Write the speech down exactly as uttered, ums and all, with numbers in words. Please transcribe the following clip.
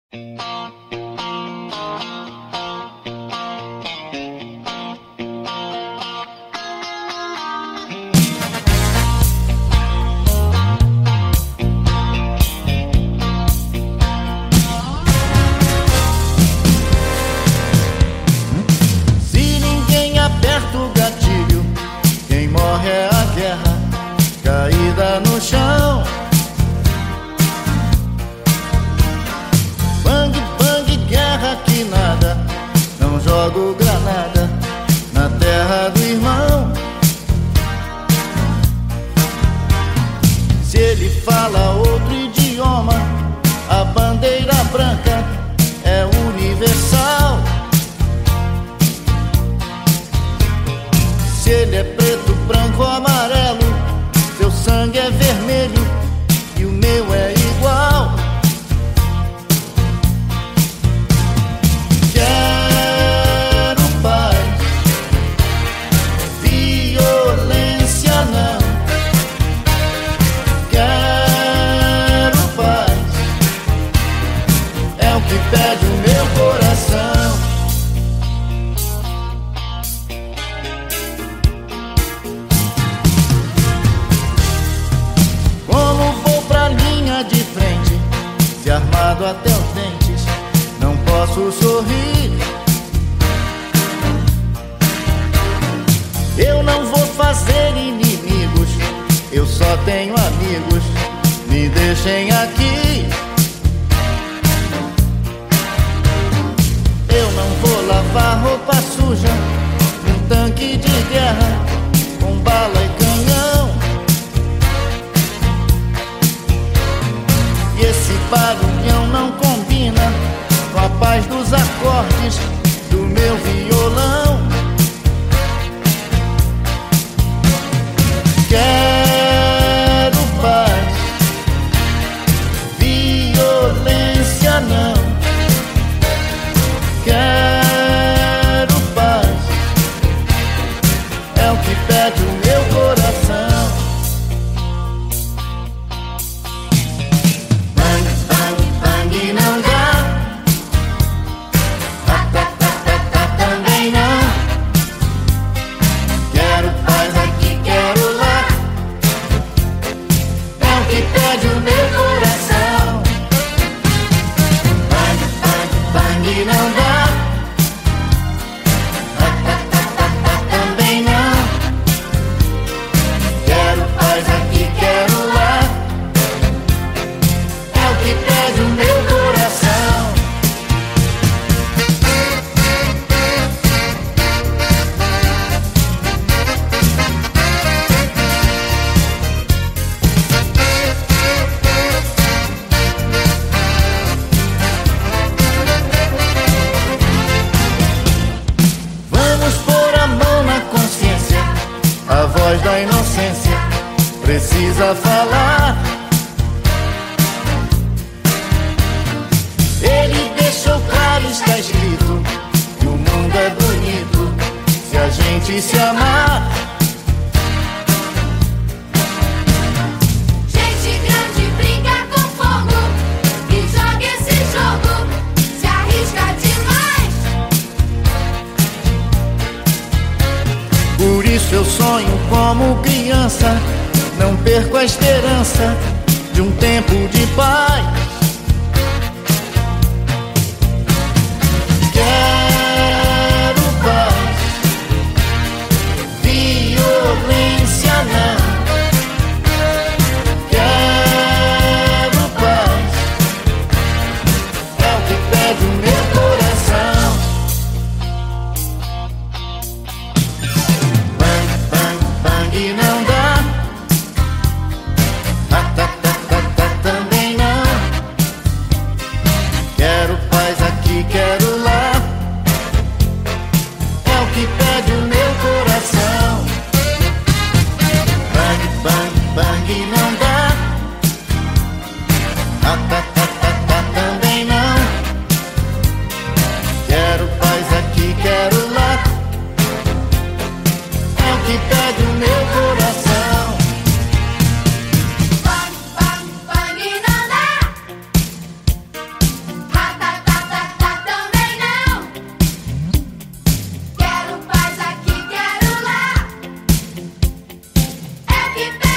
Caída no chão, bang, bang, guerra que nada, não jogo granada na terra do irmão. Se ele fala outro idioma, a bandeira branca é universal. Se ele é preto, branco ou amarelo, seu sangue é vermelho e o meu é igual. Quero paz, violência não. Quero paz, é o que pede o meu coração. De frente, se armado até os dentes, não posso sorrir. Eu não vou fazer inimigos, eu só tenho amigos, me deixem aqui. Eu não vou lavar roupa suja num tanque de guerra com bala e canhão. E esse barulhão não combina com a paz dos acordes do meu violão. Quero paz, violência não. Quero paz, é o que pede o meu coração. E não dá, tá, tá, tá, tá, tá, também não. Quero paz aqui, quero lá, é o que pede o meu coração. Bang, bang, bang, não dá, tá, tá, tá, tá, tá, também não. Quero paz aqui, quero lá, é o que pede o meu coração. Vamos pôr a mão na consciência, a voz da inocência precisa falar. Ele deixou claro, está escrito, que o mundo é bonito se a gente se amar. Gente grande brinca com fogo e joga esse jogo, se arrisca demais. Por isso eu sonho como criança, não perco a esperança de um tempo de paz. Quero paz, violência não. Quero paz, é o que pede o meu coração. Bang, bang, bang, não dá, tá, tá, tá, tá, tá, também não. que pega.